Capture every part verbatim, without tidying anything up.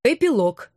Эпилог.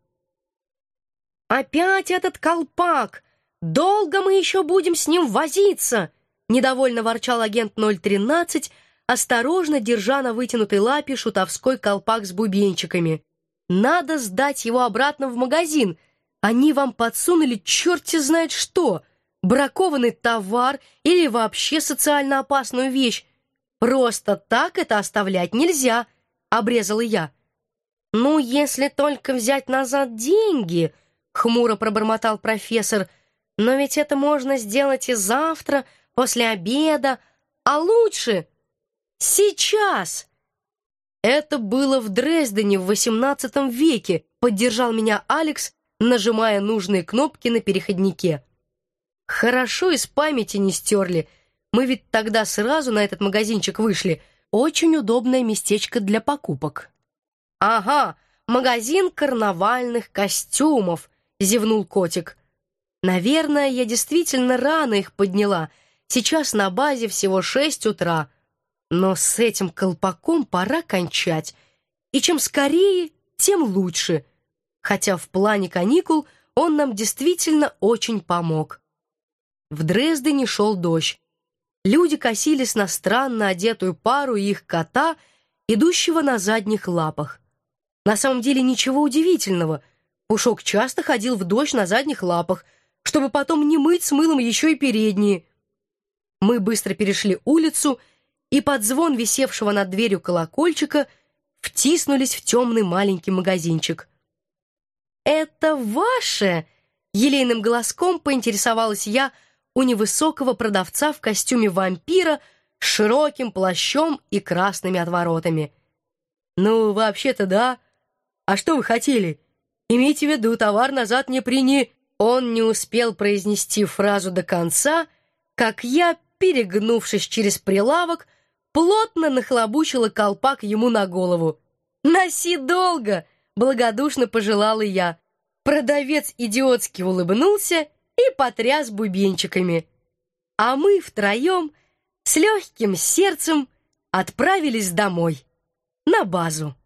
«Опять этот колпак! Долго мы еще будем с ним возиться?» Недовольно ворчал агент ноль тринадцать, осторожно держа на вытянутой лапе шутовской колпак с бубенчиками. «Надо сдать его обратно в магазин. Они вам подсунули черти знает что, бракованный товар или вообще социально опасную вещь. Просто так это оставлять нельзя», — обрезала я. «Ну, если только взять назад деньги», — хмуро пробормотал профессор, «но ведь это можно сделать и завтра, после обеда, а лучше сейчас». «Это было в Дрездене в восемнадцатом веке», — поддержал меня Алекс, нажимая нужные кнопки на переходнике. «Хорошо из памяти не стерли. Мы ведь тогда сразу на этот магазинчик вышли. Очень удобное местечко для покупок». «Ага, магазин карнавальных костюмов», — зевнул котик. «Наверное, я действительно рано их подняла. Сейчас на базе всего шесть утра. Но с этим колпаком пора кончать. И чем скорее, тем лучше. Хотя в плане каникул он нам действительно очень помог». В Дрездене шел дождь. Люди косились на странно одетую пару и их кота, идущего на задних лапах. На самом деле ничего удивительного. Пушок часто ходил в дождь на задних лапах, чтобы потом не мыть с мылом еще и передние. Мы быстро перешли улицу и под звон висевшего над дверью колокольчика втиснулись в темный маленький магазинчик. «Это ваше?» — елейным голоском поинтересовалась я у невысокого продавца в костюме вампира с широким плащом и красными отворотами. «Ну, вообще-то да. А что вы хотели? Имейте в виду, товар назад не прини...» Он не успел произнести фразу до конца, как я, перегнувшись через прилавок, плотно нахлобучила колпак ему на голову. «Носи долго!» — благодушно пожелала я. Продавец идиотски улыбнулся и потряс бубенчиками. А мы втроем с легким сердцем отправились домой, на базу.